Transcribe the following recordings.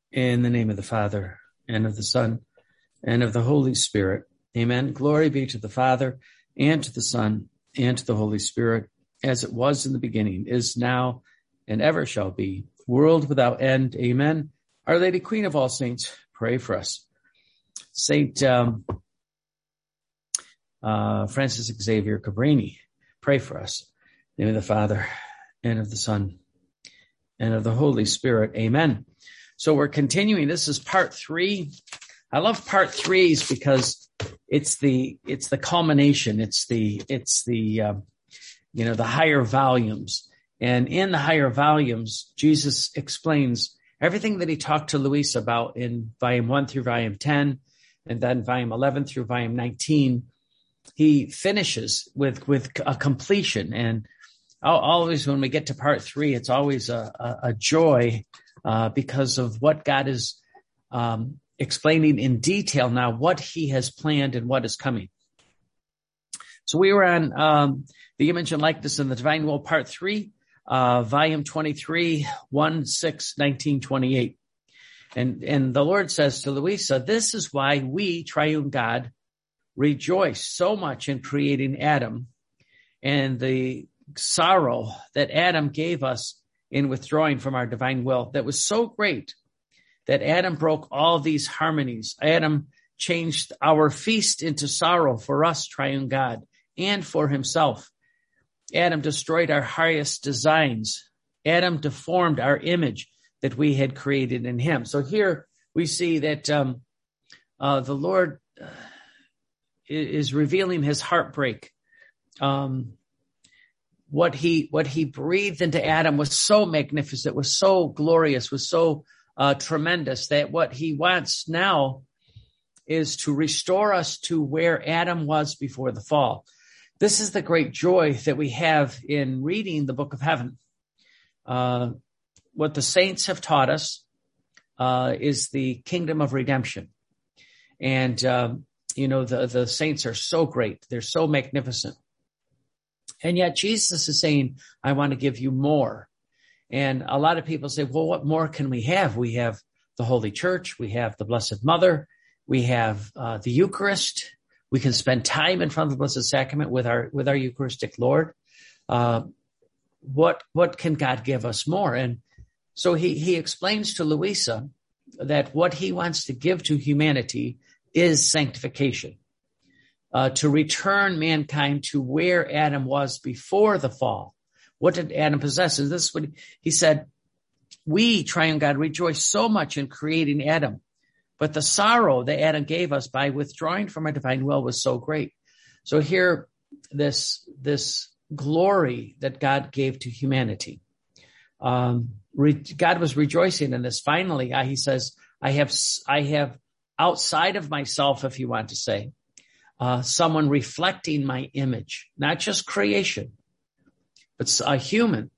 In the name of the Father, and of the Son, and of the Holy Spirit. Amen. Glory be to the Father, and to the Son, and to the Holy Spirit, as it was in the beginning, is now, and ever shall be, world without end. Amen. Our Lady, Queen of all saints, pray for us. Saint Francis Xavier Cabrini, pray for us. In the name of the Father, and of the Son, and of the Holy Spirit. Amen. So we're continuing. This is part 3. I love part 3s because it's the culmination. It's the higher volumes. And in the higher volumes, Jesus explains everything that he talked to Luis about in volume 1 through volume 10, and then volume 11 through volume 19. He finishes with a completion. And always when we get to part 3, it's always a joy because of what God is explaining in detail now, what he has planned and what is coming. So we were on the image and likeness in the divine will, part 3, volume 23, 1, 6, 19, 28. And the Lord says to Luisa, this is why we, triune God, rejoice so much in creating Adam and the sorrow that Adam gave us in withdrawing from our divine will that was so great that Adam broke all these harmonies. Adam changed our feast into sorrow for us, triune God, and for himself. Adam destroyed our highest designs. Adam deformed our image that we had created in him. So here we see that the Lord is revealing his heartbreak. What he breathed into Adam was so magnificent, was so glorious, was so tremendous that what he wants now is to restore us to where Adam was before the fall. This is the great joy that we have in reading the book of heaven. What the saints have taught us is the kingdom of redemption. And, the saints are so great. They're so magnificent. And yet Jesus is saying, I want to give you more. And a lot of people say, well, what more can we have? We have the Holy Church. We have the Blessed Mother. We have the Eucharist. We can spend time in front of the Blessed Sacrament with our Eucharistic Lord. What can God give us more? And so he explains to Luisa that what he wants to give to humanity is sanctification. To return mankind to where Adam was before the fall. What did Adam possess? And this is what he said, we, triune God, rejoice so much in creating Adam, but the sorrow that Adam gave us by withdrawing from our divine will was so great. So here, this glory that God gave to humanity. God was rejoicing in this. Finally, he says, I have outside of myself, if you want to say, someone reflecting my image, not just creation, but a human,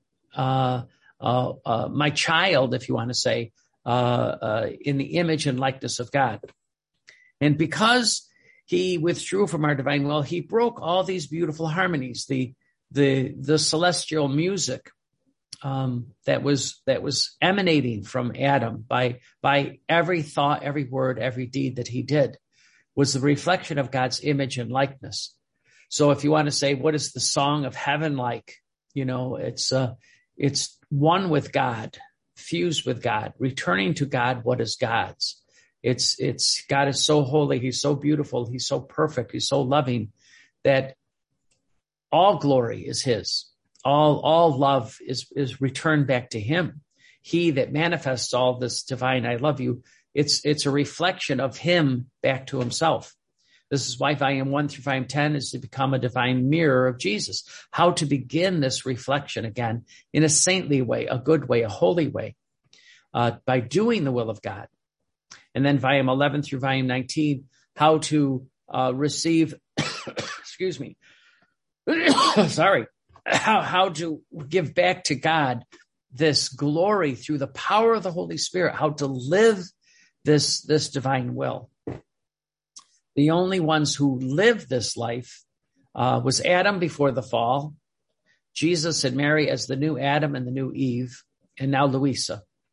my child, if you want to say, in the image and likeness of God. And because he withdrew from our divine will, he broke all these beautiful harmonies, the celestial music that was emanating from Adam by every thought, every word, every deed that he did. Was the reflection of God's image and likeness. So if you want to say, what is the song of heaven like? It's one with God, fused with God, returning to God what is God's. It's God is so holy, he's so beautiful, he's so perfect, he's so loving that all glory is his. All love is returned back to him. He that manifests all this divine I love you, it's a reflection of him back to himself. This is why volume 1 through volume 10 is to become a divine mirror of Jesus. How to begin this reflection again in a saintly way, a good way, a holy way, by doing the will of God. And then volume 11 through volume 19, how to receive, excuse me, sorry, how to give back to God this glory through the power of the Holy Spirit, how to live this divine will. The only ones who lived this life was Adam before the fall, Jesus and Mary as the new Adam and the new Eve, and now Luisa.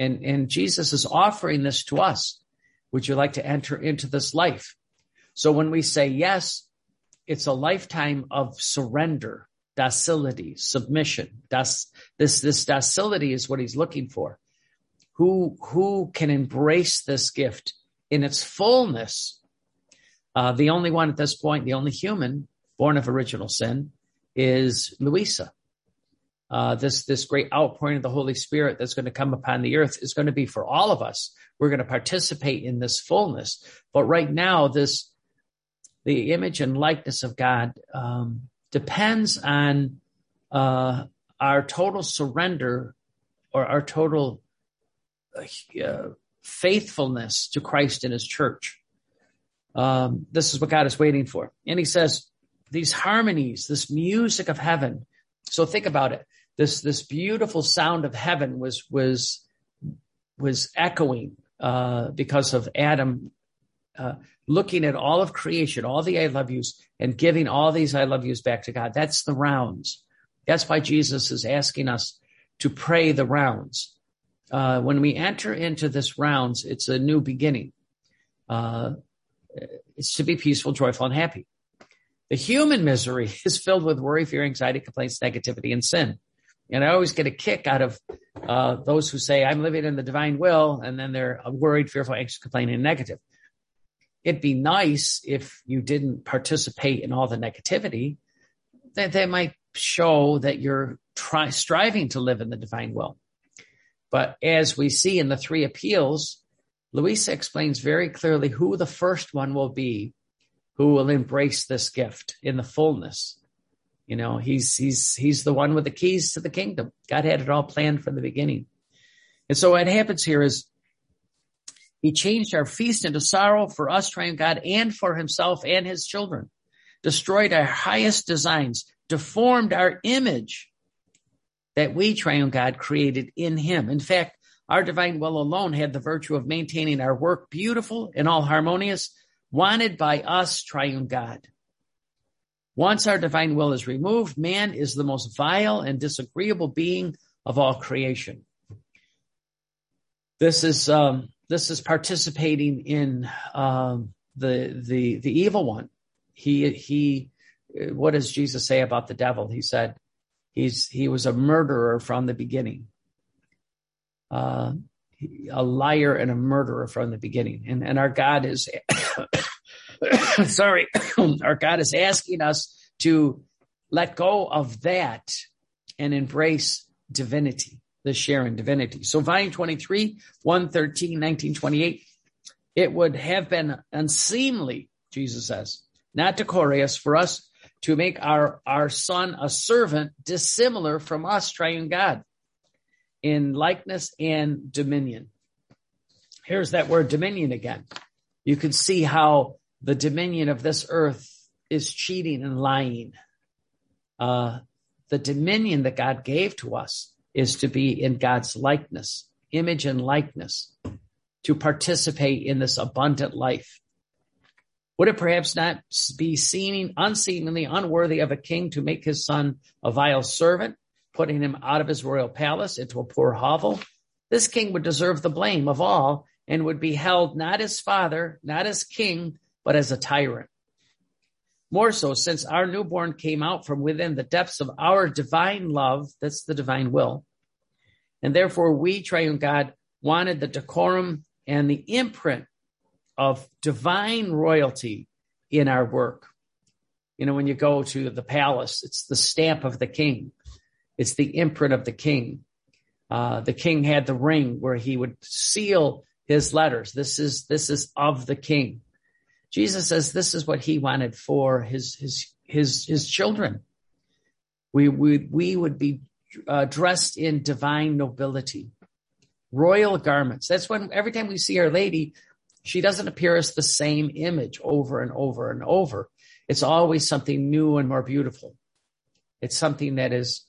And Jesus is offering this to us. Would you like to enter into this life? So when we say yes, it's a lifetime of surrender, docility, submission. This docility is what he's looking for. Who can embrace this gift in its fullness? The only one at this point, the only human born of original sin, is Louisa. This great outpouring of the Holy Spirit that's going to come upon the earth is going to be for all of us. We're going to participate in this fullness. But right now, the image and likeness of God depends on our total surrender or our total faithfulness to Christ and his church. This is what God is waiting for. And he says, these harmonies, this music of heaven. So think about it. This beautiful sound of heaven was echoing because of Adam looking at all of creation, all the I love yous, and giving all these I love yous back to God. That's the rounds. That's why Jesus is asking us to pray the rounds. When we enter into this rounds, it's a new beginning. It's to be peaceful, joyful, and happy. The human misery is filled with worry, fear, anxiety, complaints, negativity, and sin. And I always get a kick out of those who say, I'm living in the divine will, and then they're worried, fearful, anxious, complaining, and negative. It'd be nice if you didn't participate in all the negativity. That might show that you're striving to live in the divine will. But as we see in the three appeals, Louisa explains very clearly who the first one will be who will embrace this gift in the fullness. You know, he's the one with the keys to the kingdom. God had it all planned from the beginning. And so what happens here is he changed our feast into sorrow for us, triune God, and for himself and his children, destroyed our highest designs, deformed our image that we, triune God, created in him. In fact, our divine will alone had the virtue of maintaining our work beautiful and all harmonious, wanted by us, triune God. Once our divine will is removed, man is the most vile and disagreeable being of all creation. This is participating in the evil one. What does Jesus say about the devil? He said he was a murderer from the beginning. A liar and a murderer from the beginning. And our God is, our God is asking us to let go of that and embrace divinity, the share in divinity. So volume 23, 113, 1928, it would have been unseemly, Jesus says, not decorous for us to make our son a servant dissimilar from us, triune God, in likeness and dominion. Here's that word dominion again. You can see how the dominion of this earth is cheating and lying. The dominion that God gave to us is to be in God's likeness, image and likeness, to participate in this abundant life. Would it perhaps not be unseemly, unworthy of a king to make his son a vile servant, putting him out of his royal palace into a poor hovel? This king would deserve the blame of all and would be held not as father, not as king, but as a tyrant. More so, since our newborn came out from within the depths of our divine love, that's the divine will, and therefore we, triune God, wanted the decorum and the imprint of divine royalty in our work. You know, when you go to the palace, it's the stamp of the king. It's the imprint of the king. The king had the ring where he would seal his letters. This is of the king. Jesus says this is what he wanted for his children. We would be dressed in divine nobility, royal garments. That's when every time we see Our Lady, she doesn't appear as the same image over and over and over. It's always something new and more beautiful. It's something that is,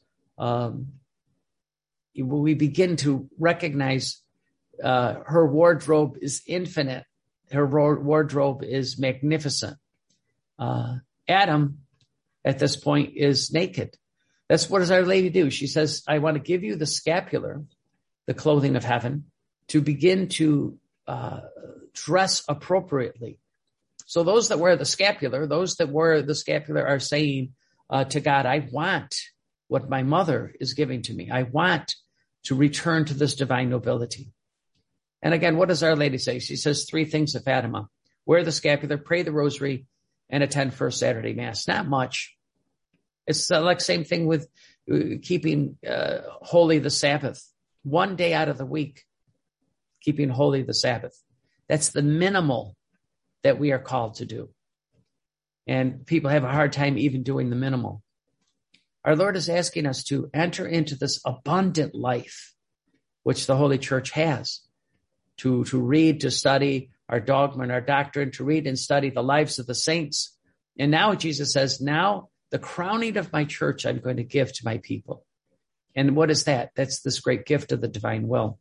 we begin to recognize her wardrobe is infinite. Her wardrobe is magnificent. Adam, at this point, is naked. What does Our Lady do? She says, I want to give you the scapular, the clothing of heaven, to begin to dress appropriately. So those that wear the scapular are saying to God, I want what my mother is giving to me. I want to return to this divine nobility. And again, what does Our Lady say? She says 3 things at Fatima: wear the scapular, pray the rosary, and attend First Saturday Mass. Not much. It's like same thing with keeping holy the Sabbath. 1 day out of the week, keeping holy the Sabbath. That's the minimal that we are called to do. And people have a hard time even doing the minimal. Our Lord is asking us to enter into this abundant life, which the Holy Church has, to read, to study our dogma and our doctrine, to read and study the lives of the saints. And now Jesus says, now the crowning of my church I'm going to give to my people. And what is that? That's this great gift of the divine will.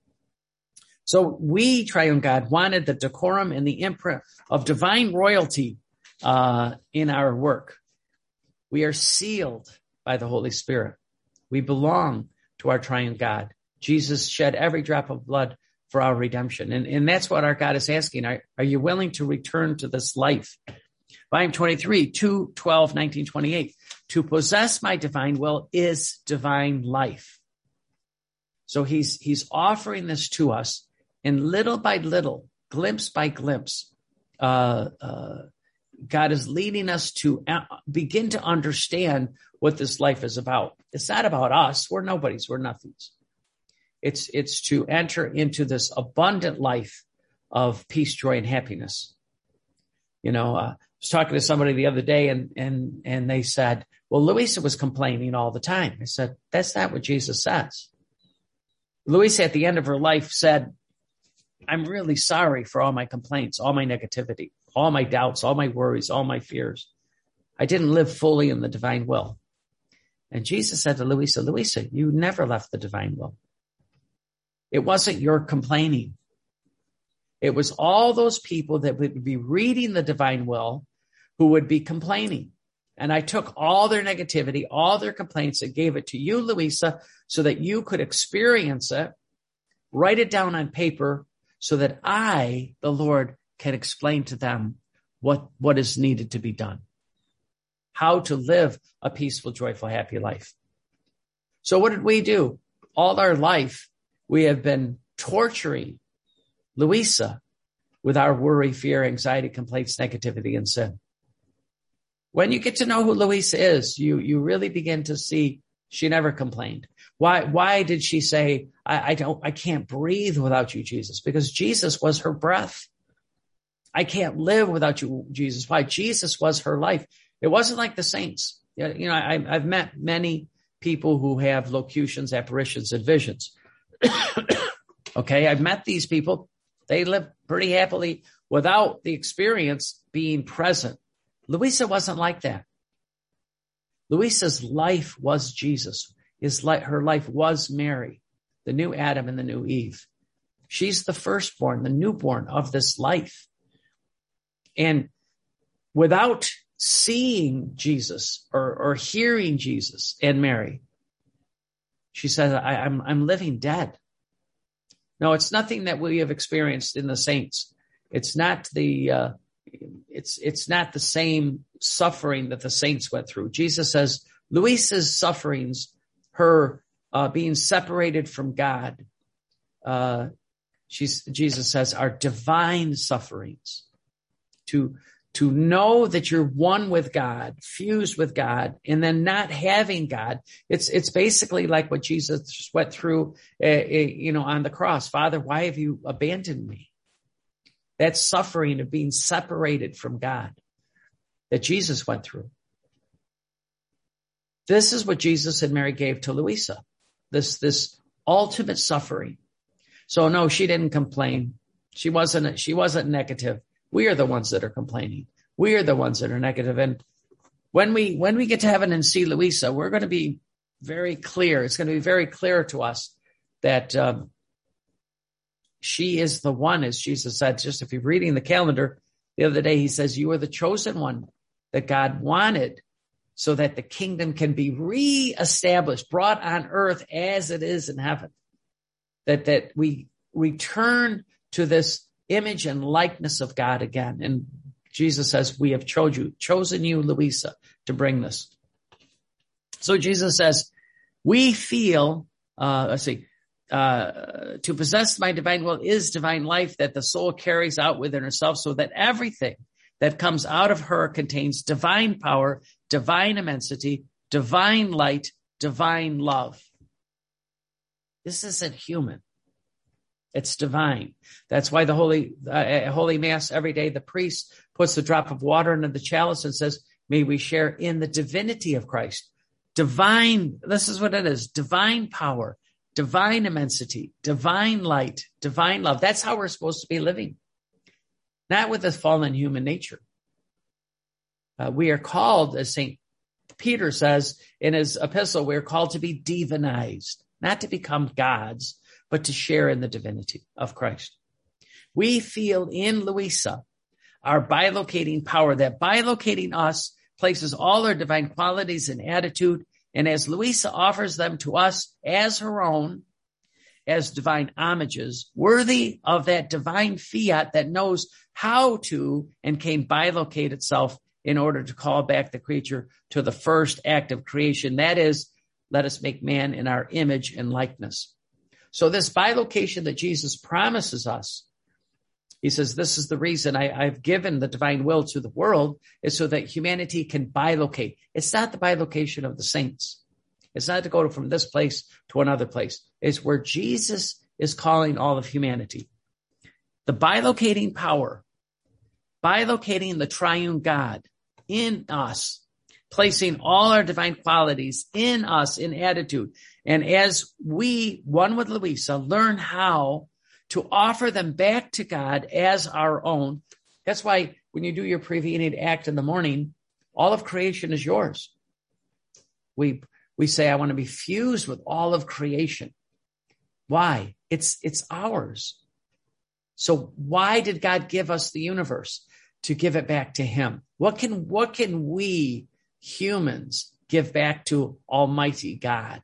So we, Triune God, wanted the decorum and the imprint of divine royalty in our work. We are sealed by the Holy Spirit. We belong to our Triune God. Jesus shed every drop of blood for our redemption. And that's what our God is asking. Are you willing to return to this life? Volume 23, 2/12/1928. To possess my divine will is divine life. So he's offering this to us, and little by little, glimpse by glimpse, God is leading us to begin to understand what this life is about. It's not about us. We're nobodies. We're nothings. It's to enter into this abundant life of peace, joy, and happiness. I was talking to somebody the other day, and they said, well, Louisa was complaining all the time. I said, that's not what Jesus says. Louisa, at the end of her life, said, I'm really sorry for all my complaints, all my negativity, all my doubts, all my worries, all my fears. I didn't live fully in the divine will. And Jesus said to Louisa, Louisa, you never left the divine will. It wasn't your complaining. It was all those people that would be reading the divine will who would be complaining. And I took all their negativity, all their complaints, and gave it to you, Louisa, so that you could experience it, write it down on paper, so that I, the Lord, can explain to them what is needed to be done, how to live a peaceful, joyful, happy life. So what did we do? All our life, we have been torturing Louisa with our worry, fear, anxiety, complaints, negativity, and sin. When you get to know who Louisa is, you really begin to see she never complained. Why did she say, I can't breathe without you, Jesus? Because Jesus was her breath. I can't live without you, Jesus. Why? Jesus was her life. It wasn't like the saints. I've met many people who have locutions, apparitions, and visions. Okay, I've met these people. They live pretty happily without the experience being present. Louisa wasn't like that. Louisa's life was Jesus. Her life was Mary, the new Adam and the new Eve. She's the firstborn, the newborn of this life. And without seeing Jesus or hearing Jesus and Mary, she says, I'm living dead. No, it's nothing that we have experienced in the saints. It's not it's not the same suffering that the saints went through. Jesus says Louisa's sufferings, her being separated from God, Jesus says, are divine sufferings. To know that you're one with God, fused with God, and then not having God. It's basically like what Jesus went through, on the cross. Father, why have you abandoned me? That suffering of being separated from God that Jesus went through. This is what Jesus and Mary gave to Louisa, this ultimate suffering. So no, she didn't complain. She wasn't negative. We are the ones that are complaining. We are the ones that are negative. And when we get to heaven and see Louisa, we're going to be very clear. It's going to be very clear to us that she is the one, as Jesus said. Just if you're reading the calendar, the other day he says, you are the chosen one that God wanted so that the kingdom can be reestablished, brought on earth as it is in heaven. That we return to this image and likeness of God again. And Jesus says, we have chosen you, Louisa, to bring this. So Jesus says, we feel, to possess my divine will is divine life that the soul carries out within herself, so that everything that comes out of her contains divine power, divine immensity, divine light, divine love. This isn't human. It's divine. That's why the Holy Mass every day, the priest puts the drop of water into the chalice and says, may we share in the divinity of Christ. Divine, this is what it is, divine power, divine immensity, divine light, divine love. That's how we're supposed to be living. Not with a fallen human nature. We are called, as St. Peter says in his epistle, we're called to be divinized, not to become gods, but to share in the divinity of Christ. We feel in Louisa our bilocating power, that bilocating us places all our divine qualities and attitude, and as Louisa offers them to us as her own, as divine homages, worthy of that divine fiat that knows how to and can bilocate itself in order to call back the creature to the first act of creation. That is, let us make man in our image and likeness. So this bilocation that Jesus promises us, he says, this is the reason I've given the divine will to the world, is so that humanity can bilocate. It's not the bilocation of the saints. It's not to go from this place to another place. It's where Jesus is calling all of humanity. The bilocating power, bilocating the triune God in us, placing all our divine qualities in us in attitude. And as we, one with Louisa, learn how to offer them back to God as our own. That's why when you do your prevenient act in the morning, all of creation is yours. We say, I want to be fused with all of creation. Why? It's ours. So why did God give us the universe? To give it back to him. What can we humans give back to Almighty God?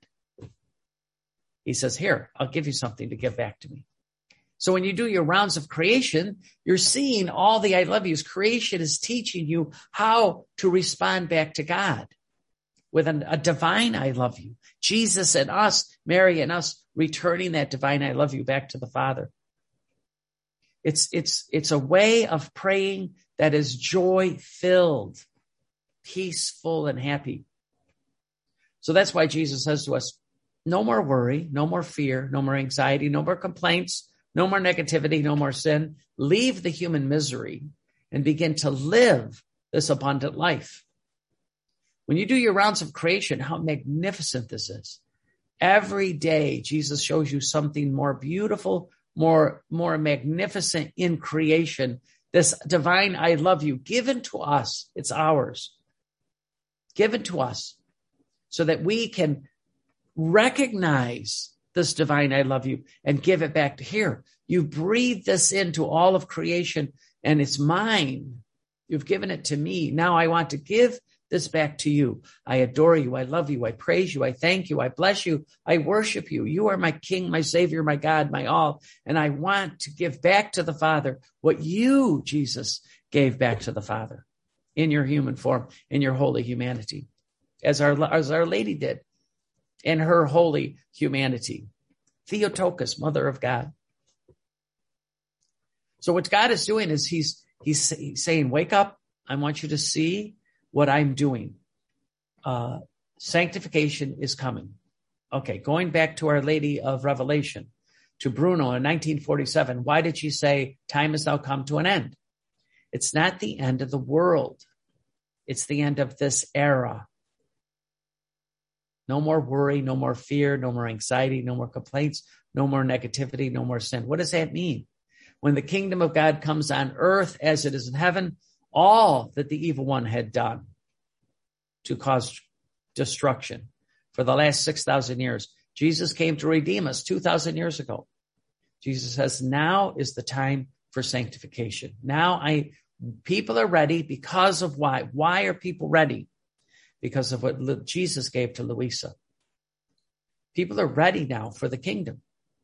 He says, here, I'll give you something to give back to me. So when you do your rounds of creation, you're seeing all the I love yous. Creation is teaching you how to respond back to God with a divine I love you. Jesus and us, Mary and us, returning that divine I love you back to the Father. It's a way of praying that is joy-filled, peaceful, and happy. So that's why Jesus says to us, no more worry, no more fear, no more anxiety, no more complaints, no more negativity, no more sin. Leave the human misery and begin to live this abundant life. When you do your rounds of creation, how magnificent this is. Every day, Jesus shows you something more beautiful, more magnificent in creation. This divine I love you, given to us, it's ours. Given to us so that we can recognize this divine I love you and give it back to here. You breathe this into all of creation and it's mine. You've given it to me. Now I want to give this back to you. I adore you. I love you. I praise you. I thank you. I bless you. I worship you. You are my King, my Savior, my God, my all. And I want to give back to the Father what you, Jesus, gave back to the Father in your human form, in your holy humanity, as our Lady did in her holy humanity. Theotokos, Mother of God. So what God is doing is he's saying, wake up. I want you to see what I'm doing. Sanctification is coming. Okay, going back to Our Lady of Revelation, to Bruno in 1947, why did she say, time has now come to an end? It's not the end of the world. It's the end of this era. No more worry, no more fear, no more anxiety, no more complaints, no more negativity, no more sin. What does that mean? When the kingdom of God comes on earth as it is in heaven, all that the evil one had done to cause destruction for the last 6,000 years. Jesus came to redeem us 2,000 years ago. Jesus says, now is the time for sanctification. Now people are ready because of why? Why are people ready? Because of what Jesus gave to Louisa. People are ready now for the kingdom.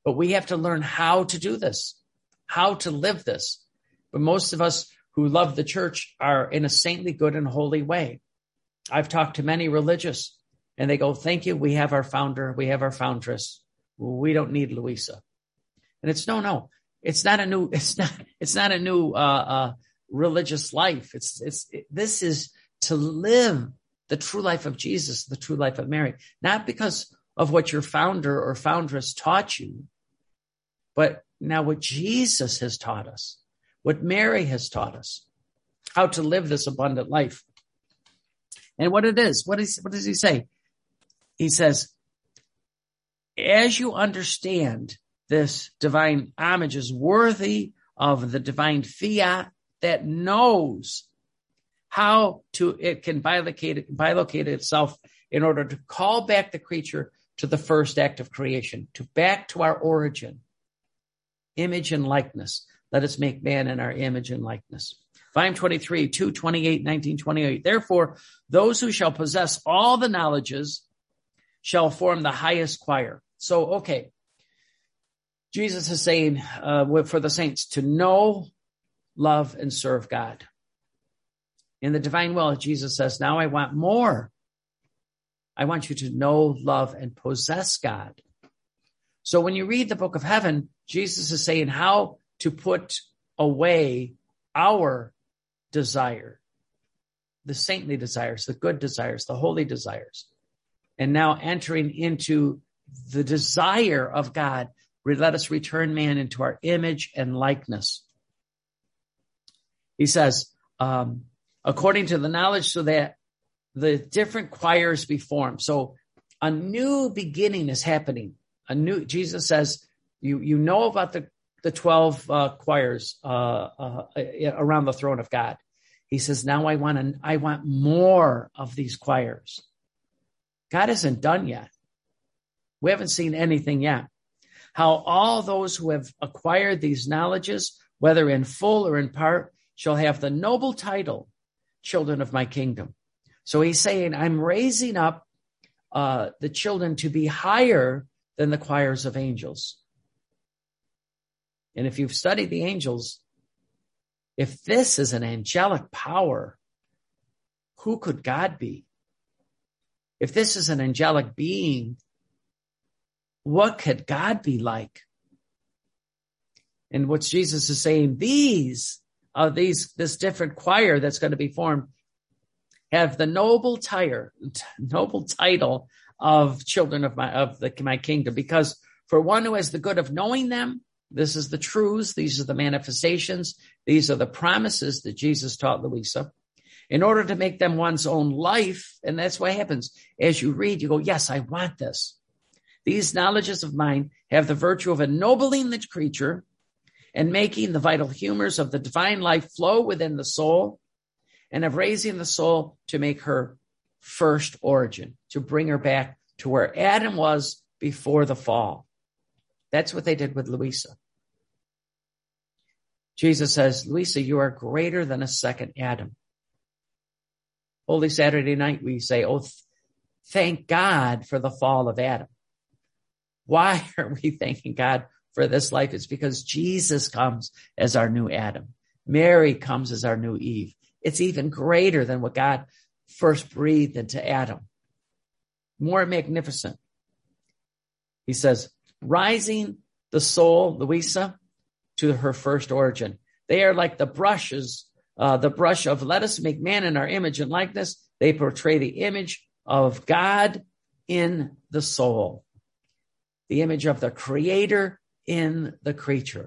But we have to learn how to do this, how to live this. But most of us who love the church are in a saintly, good, and holy way. I've talked to many religious, and they go, thank you, we have our founder, we have our foundress. We don't need Louisa. And it's no. It's not a new religious life. This is to live the true life of Jesus, the true life of Mary, not because of what your founder or foundress taught you, but now what Jesus has taught us, what Mary has taught us, how to live this abundant life. And what it is, what does he say? He says, as you understand this divine homage is worthy of the divine fiat that knows how it can bilocate itself in order to call back the creature to the first act of creation, back to our origin, image and likeness. Let us make man in our image and likeness. Volume 23, 228, 1928. Therefore, those who shall possess all the knowledges shall form the highest choir. So, okay. Jesus is saying for the saints to know, love, and serve God. In the divine will, Jesus says, now I want more. I want you to know, love, and possess God. So when you read the book of heaven, Jesus is saying how to put away our desire, the saintly desires, the good desires, the holy desires, and now entering into the desire of God. Let us return man into our image and likeness. He says, according to the knowledge, so that the different choirs be formed. So a new beginning is happening. Jesus says, you know about the 12 choirs around the throne of God. He says, now I want more of these choirs. God isn't done yet. We haven't seen anything yet. How all those who have acquired these knowledges, whether in full or in part, shall have the noble title, children of my kingdom. So he's saying, I'm raising up the children to be higher than the choirs of angels. And if you've studied the angels, if this is an angelic power, who could God be? If this is an angelic being, what could God be like? And what Jesus is saying, this different choir that's going to be formed have the noble title of children of my kingdom. Because for one who has the good of knowing them, this is the truths, these are the manifestations, these are the promises that Jesus taught Louisa, in order to make them one's own life. And that's what happens. As you read, you go, yes, I want this. These knowledges of mine have the virtue of ennobling the creature and making the vital humors of the divine life flow within the soul, and of raising the soul to make her first origin, to bring her back to where Adam was before the fall. That's what they did with Louisa. Jesus says, Louisa, you are greater than a second Adam. Holy Saturday night, we say, thank God for the fall of Adam. Why are we thanking God for this life? It's because Jesus comes as our new Adam. Mary comes as our new Eve. It's even greater than what God first breathed into Adam. More magnificent. He says, rising the soul, Louisa, to her first origin. They are like the brush of let us make man in our image and likeness. They portray the image of God in the soul, the image of the Creator in the creature.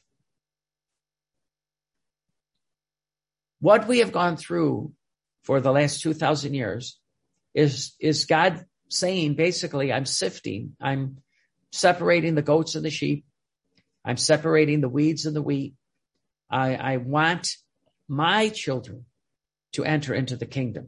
What we have gone through for the last 2,000 years is God saying, basically, I'm sifting, I'm separating the goats and the sheep, I'm separating the weeds and the wheat. I want my children to enter into the kingdom.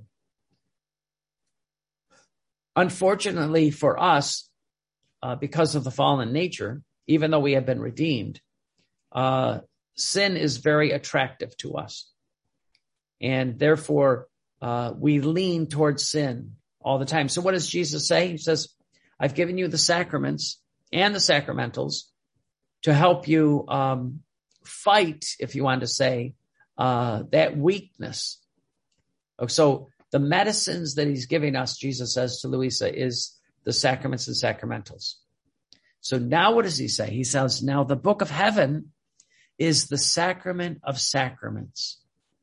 Unfortunately for us, because of the fallen nature, even though we have been redeemed, sin is very attractive to us. And therefore, we lean towards sin all the time. So what does Jesus say? He says, I've given you the sacraments and the sacramentals to help you fight, if you want to say, that weakness. So the medicines that he's giving us, Jesus says to Louisa, is the sacraments and sacramentals. So now what does he say? He says, now the book of heaven is the sacrament of sacraments.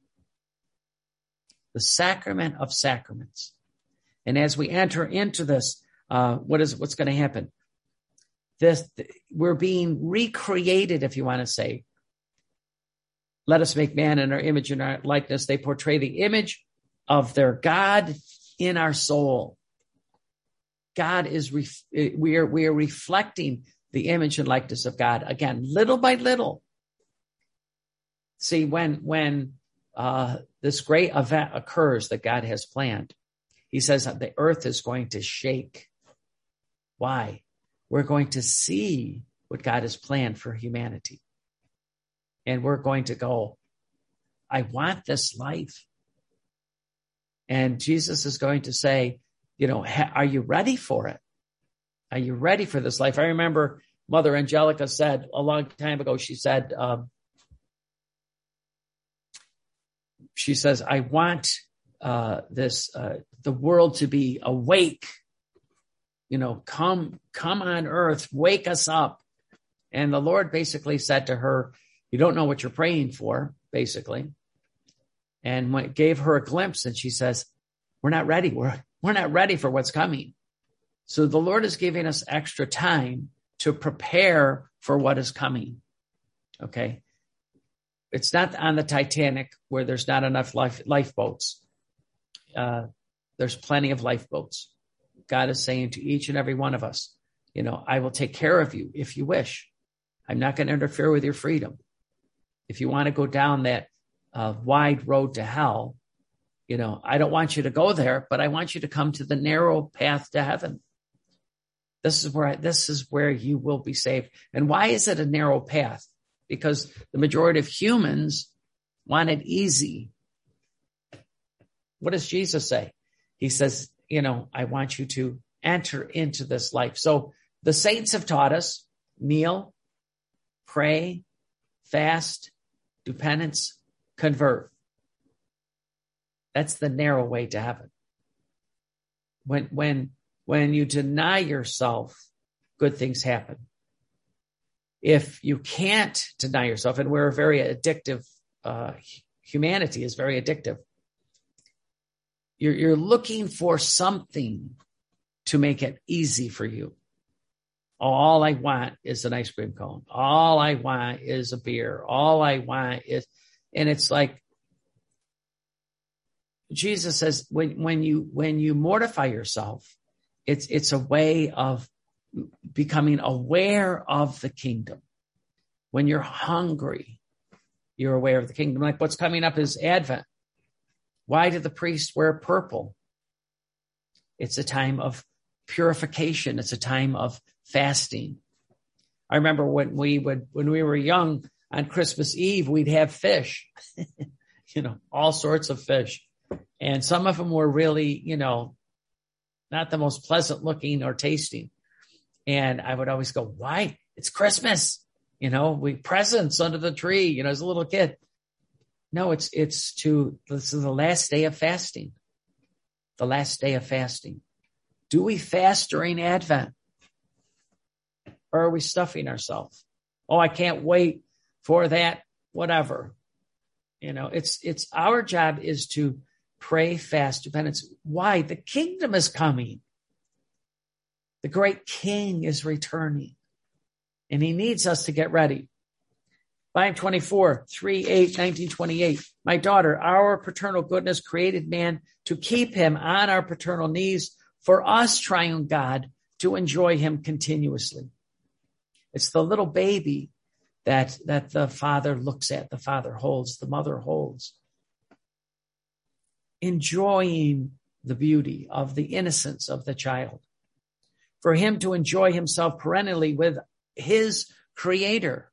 The sacrament of sacraments. And as we enter into this, what's going to happen? We're being recreated, if you want to say. Let us make man in our image and our likeness. They portray the image of their God in our soul. God is, we are reflecting the image and likeness of God. Again, little by little. See, when this great event occurs that God has planned, he says that the earth is going to shake. Why? We're going to see what God has planned for humanity. And we're going to go, I want this life. And Jesus is going to say, are you ready for it? Are you ready for this life? I remember Mother Angelica said a long time ago, she said, I want the world to be awake. Come on earth, wake us up. And the Lord basically said to her, you don't know what you're praying for, basically. And when it gave her a glimpse, and she says, we're not ready. We're not ready for what's coming. So the Lord is giving us extra time to prepare for what is coming. Okay. It's not on the Titanic where there's not enough lifeboats. There's plenty of lifeboats. God is saying to each and every one of us, I will take care of you if you wish. I'm not going to interfere with your freedom. If you want to go down that wide road to hell, I don't want you to go there, but I want you to come to the narrow path to heaven. This is where you will be saved. And why is it a narrow path? Because the majority of humans want it easy. What does Jesus say? He says, I want you to enter into this life. So the saints have taught us, kneel, pray, fast, do penance, convert. That's the narrow way to heaven. When you deny yourself, good things happen. If you can't deny yourself, and we're very addictive, humanity is very addictive. You're looking for something to make it easy for you. All I want is an ice cream cone. All I want is a beer. All I want is, and it's like, Jesus says, when you mortify yourself, it's a way of becoming aware of the kingdom. When you're hungry, you're aware of the kingdom. Like what's coming up is Advent. Why do the priests wear purple? It's a time of purification. It's a time of fasting. I remember when we were young on Christmas Eve, we'd have fish, all sorts of fish. And some of them were really, not the most pleasant looking or tasting. And I would always go, why? It's Christmas. We presents under the tree, as a little kid. No, this is the last day of fasting. The last day of fasting. Do we fast during Advent? Or are we stuffing ourselves? Oh, I can't wait for that, whatever. It's our job is to pray, fast, do penance. Why? The kingdom is coming. The great King is returning. And he needs us to get ready. Volume 24, 3/8/1928. My daughter, our paternal goodness created man to keep him on our paternal knees for us, triune God, to enjoy him continuously. It's the little baby that the father looks at, the father holds, the mother holds. Enjoying the beauty of the innocence of the child. For him to enjoy himself perennially with his creator.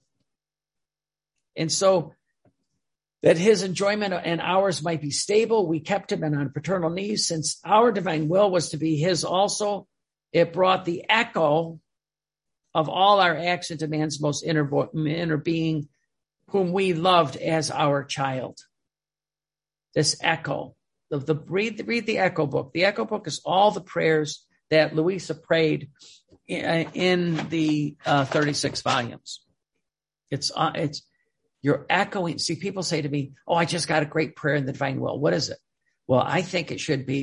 And so that his enjoyment and ours might be stable, we kept him on paternal knees. Since our divine will was to be his also, it brought the echo of all our acts into man's most inner being, whom we loved as our child. This echo. Read the Echo Book. The Echo Book is all the prayers that Louisa prayed in the 36 volumes. It's you're echoing. See, people say to me, "Oh, I just got a great prayer in the divine will." What is it? Well, I think it should be ...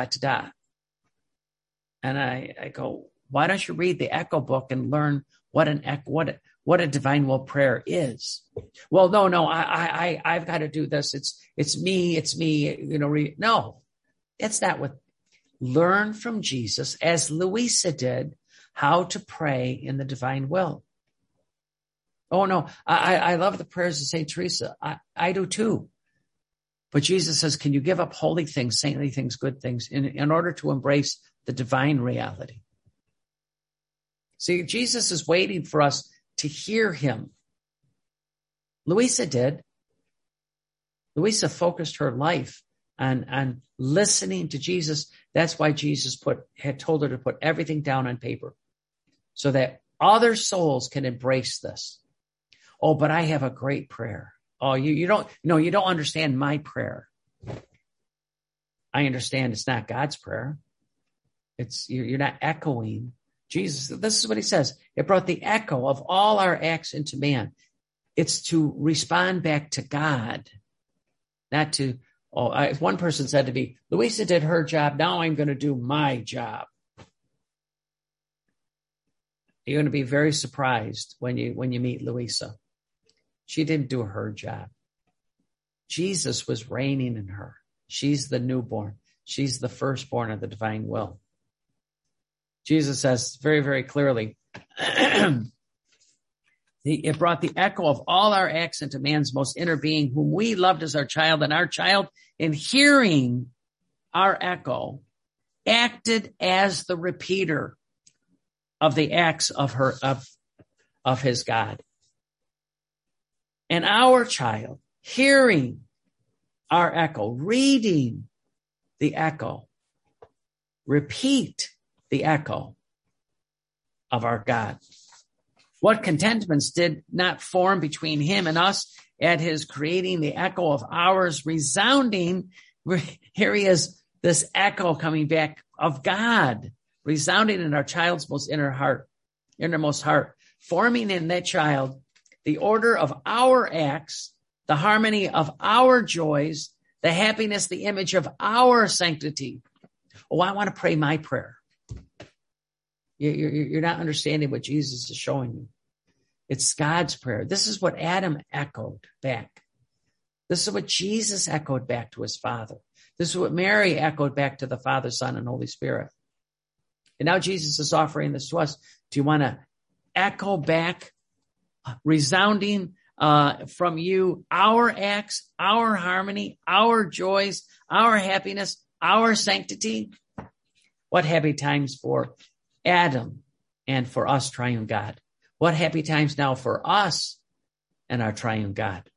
And I go, why don't you read the Echo Book and learn what a divine will prayer is? Well, no, I've got to do this. It's me. No, it's not what. Learn from Jesus, as Louisa did, how to pray in the divine will. Oh no, I love the prayers of Saint Teresa. I do too. But Jesus says, can you give up holy things, saintly things, good things in order to embrace the divine reality? See, Jesus is waiting for us to hear him. Louisa did. Louisa focused her life on listening to Jesus. That's why Jesus had told her to put everything down on paper so that other souls can embrace this. Oh, but I have a great prayer. Oh, you don't understand my prayer. I understand it's not God's prayer. You're not echoing Jesus. This is what he says. It brought the echo of all our acts into man. It's to respond back to God, not to, one person said to me, Louisa did her job. Now I'm going to do my job. You're going to be very surprised when you meet Louisa. She didn't do her job. Jesus was reigning in her. She's the newborn. She's the firstborn of the divine will. Jesus says very, very clearly, it brought the echo of all our acts into man's most inner being, whom we loved as our child, and our child, in hearing our echo, acted as the repeater of the acts of his God. And our child, hearing our echo, reading the echo, repeat the echo of our God. What contentments did not form between him and us at his creating, the echo of ours resounding. Here he is, this echo coming back of God, resounding in our child's most innermost heart, forming in that child the order of our acts, the harmony of our joys, the happiness, the image of our sanctity. Oh, I want to pray my prayer. You're not understanding what Jesus is showing you. It's God's prayer. This is what Adam echoed back. This is what Jesus echoed back to his Father. This is what Mary echoed back to the Father, Son, and Holy Spirit. And now Jesus is offering this to us. Do you want to echo back, resounding from you, our acts, our harmony, our joys, our happiness, our sanctity? What happy times for Adam and for us, triune God. What happy times now for us and our triune God.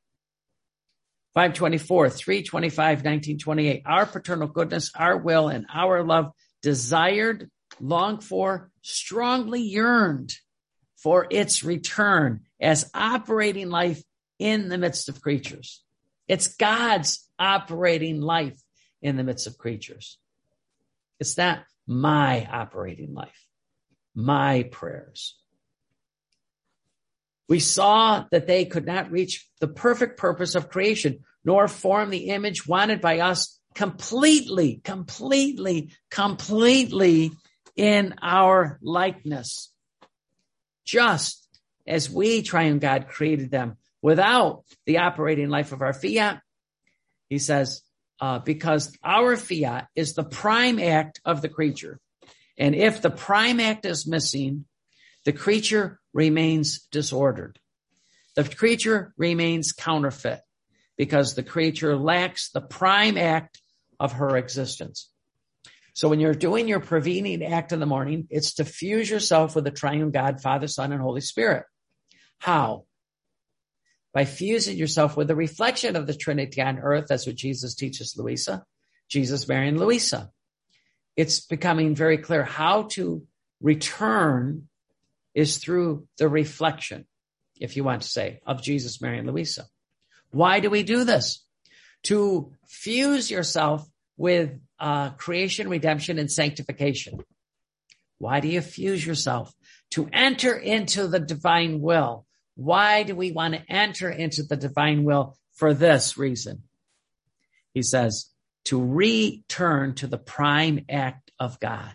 524, 325, 1928. Our paternal goodness, our will, and our love desired, longed for, strongly yearned for its return as operating life in the midst of creatures. It's God's operating life in the midst of creatures. It's not my operating life, my prayers. We saw that they could not reach the perfect purpose of creation, nor form the image wanted by us completely in our likeness. Just as we, triune God, created them without the operating life of our fiat, he says, because our fiat is the prime act of the creature. And if the prime act is missing, the creature remains disordered. The creature remains counterfeit because the creature lacks the prime act of her existence. So when you're doing your prevening act in the morning, it's to fuse yourself with the triune God, Father, Son, and Holy Spirit. How? By fusing yourself with the reflection of the Trinity on earth. That's what Jesus teaches Louisa. Jesus, Mary, and Louisa. It's becoming very clear how to return is through the reflection, if you want to say, of Jesus, Mary, and Louisa. Why do we do this? To fuse yourself with creation, redemption, and sanctification. Why do you fuse yourself? To enter into the divine will. Why do we want to enter into the divine will? For this reason. He says, to return to the prime act of God.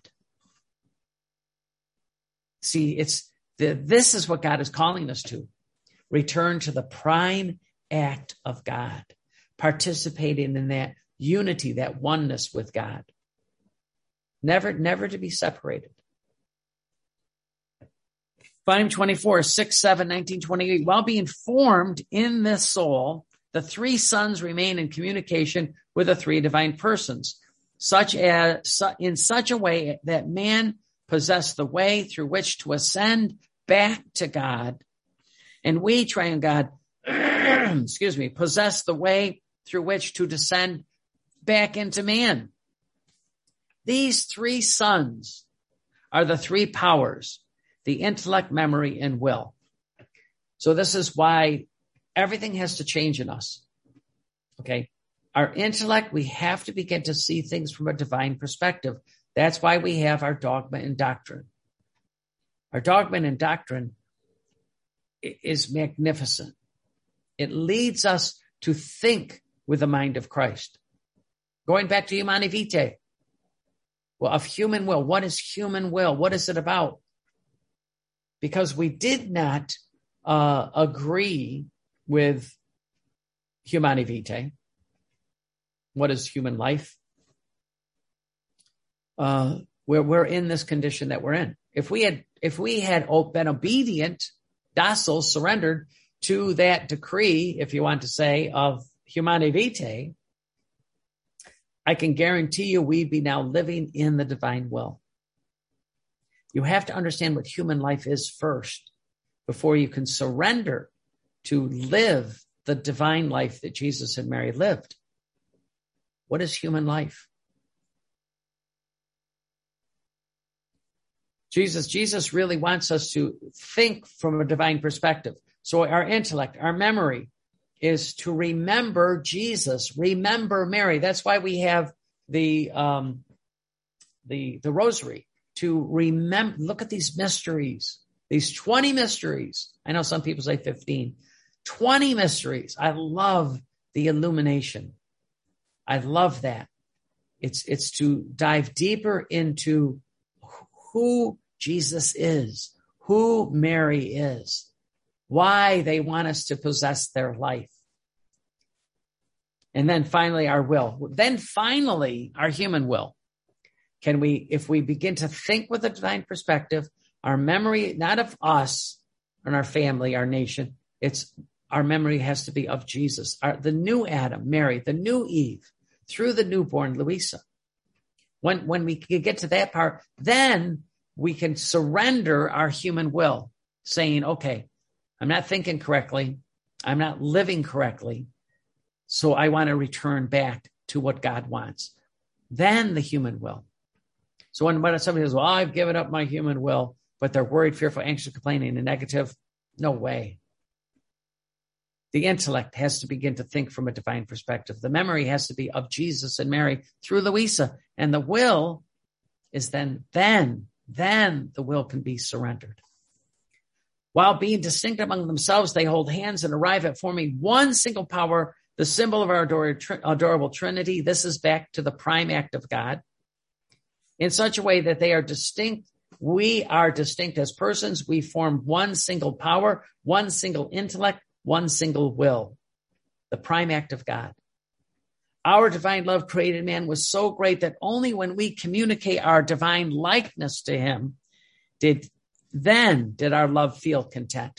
See, this is what God is calling us to. Return to the prime act of God. Participating in that unity, that oneness with God. Never to be separated. 524, 6-7, 1928. While being formed in this soul, the three sons remain in communication with the three divine persons, in such a way that man possess the way through which to ascend back to God, and we, triune God, possess the way through which to descend back into man. These three sons are the three powers, the intellect, memory, and will. So this is why everything has to change in us. Okay. Our intellect, we have to begin to see things from a divine perspective. That's why we have our dogma and doctrine. Our dogma and doctrine is magnificent. It leads us to think with the mind of Christ. Going back to Humanae Vitae. Well, of human will. What is human will? What is it about? Because we did not agree with Humanae Vitae. What is human life? We're in this condition that we're in. If we had been obedient, docile, surrendered to that decree, if you want to say, of Humanae Vitae, I can guarantee you we'd be now living in the divine will. You have to understand what human life is first before you can surrender to live the divine life that Jesus and Mary lived. What is human life? Jesus really wants us to think from a divine perspective. So our intellect, our memory is to remember Jesus, remember Mary. That's why we have the rosary, to remember. Look at these mysteries, these 20 mysteries. I know some people say 15, 20 mysteries. I love the illumination. I love that. It's to dive deeper into who Jesus is, who Mary is, why they want us to possess their life. And then finally, our will. Then finally, our human will. If we begin to think with a divine perspective, our memory, not of us and our family, our nation, our memory has to be of Jesus, the new Adam, Mary, the new Eve, through the newborn Louisa. When we get to that part, then we can surrender our human will, saying, okay, I'm not thinking correctly. I'm not living correctly. So I want to return back to what God wants. Then the human will. So when somebody says, well, I've given up my human will, but they're worried, fearful, anxious, complaining, and negative, no way. The intellect has to begin to think from a divine perspective. The memory has to be of Jesus and Mary through Louisa. And the will is then the will can be surrendered. While being distinct among themselves, they hold hands and arrive at forming one single power, the symbol of our adorable Trinity. This is back to the prime act of God. In such a way that they are distinct. We are distinct as persons. We form one single power, one single intellect, one single will, the prime act of God. Our divine love created man was so great that only when we communicate our divine likeness to him did our love feel content.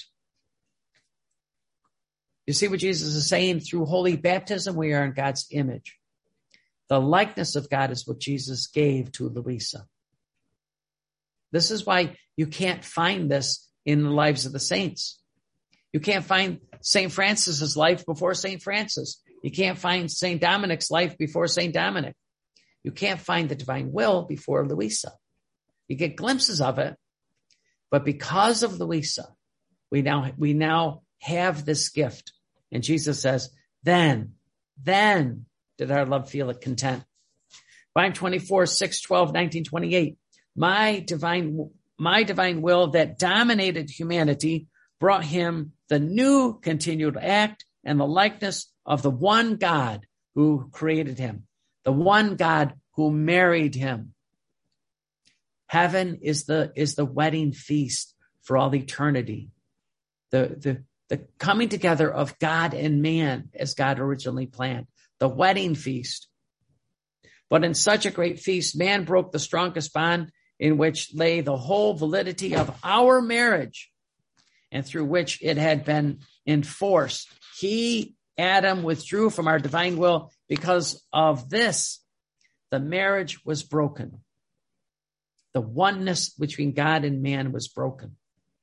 You see what Jesus is saying? Through holy baptism, we are in God's image. The likeness of God is what Jesus gave to Louisa. This is why you can't find this in the lives of the saints. You can't find St. Francis's life before St. Francis. You can't find St. Dominic's life before St. Dominic. You can't find the divine will before Louisa. You get glimpses of it, But because of Louisa, we now have this gift. And Jesus says, then did our love feel it content. Volume 24, 6, 12, 19, 28. My divine will that dominated humanity brought him the new continued act and the likeness of the one God who created him, the one God who married him. Heaven is the wedding feast for all eternity. The coming together of God and man as God originally planned. The wedding feast. But in such a great feast, man broke the strongest bond in which lay the whole validity of our marriage and through which it had been enforced. He, Adam, withdrew from our divine will. Because of this, the marriage was broken. The oneness between God and man was broken.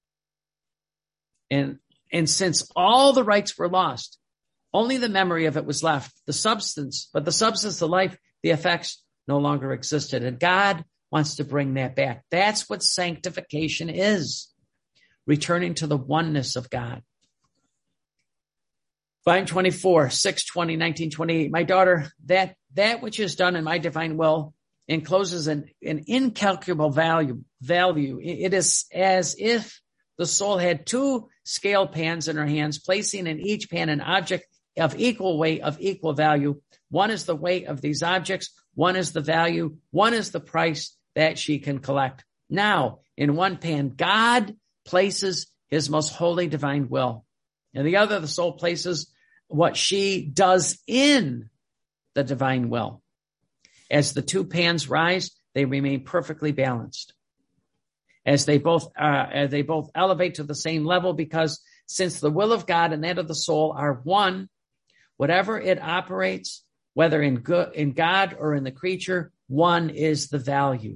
And since all the rights were lost, only the memory of it was left, the substance, the life, the effects no longer existed. And God wants to bring that back. That's what sanctification is. Returning to the oneness of God. Volume 24, 6, 20, 19, 28. My daughter, that which is done in my divine will encloses an incalculable value. It is as if the soul had two scale pans in her hands, placing in each pan an object of equal weight, of equal value. One is the weight of these objects. One is the value. One is the price that she can collect. Now, in one pan, God places his most holy divine will. And the other, the soul places what she does in the divine will. As the two pans rise, they remain perfectly balanced. As they both elevate to the same level, because since the will of God and that of the soul are one, whatever it operates, whether in God or in the creature, one is the value.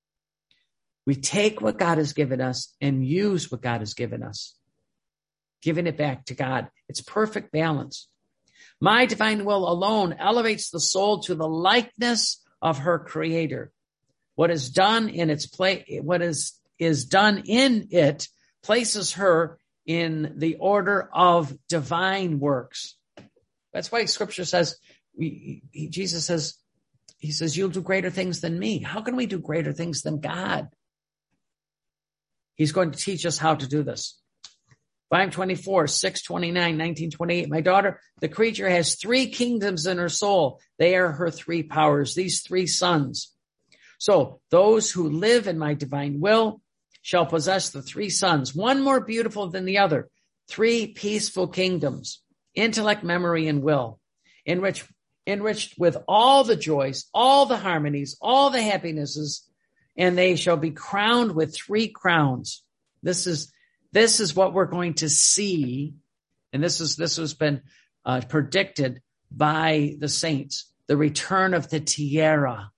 We take what God has given us and use what God has given us, giving it back to God. It's perfect balance. My divine will alone elevates the soul to the likeness of her creator. What is done in its place, what is done in it places her in the order of divine works. That's why Scripture says, Jesus says, he says, you'll do greater things than me. How can we do greater things than God? He's going to teach us how to do this. Volume 24, 6, 29, 19, 28. My daughter, the creature has three kingdoms in her soul. They are her three powers, these three sons. So those who live in my divine will shall possess the three sons, one more beautiful than the other, three peaceful kingdoms, intellect, memory, and will, enriched with all the joys, all the harmonies, all the happinesses, and they shall be crowned with three crowns. This is what we're going to see, and this has been predicted by the saints, the return of the tiara.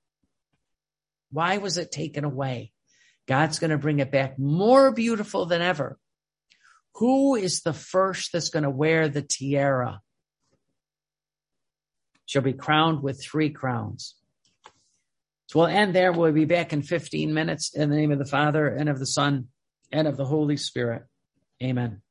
Why was it taken away? God's going to bring it back more beautiful than ever. Who is the first that's going to wear the tiara? Shall be crowned with three crowns. So we'll end there. We'll be back in 15 minutes in the name of the Father and of the Son and of the Holy Spirit. Amen.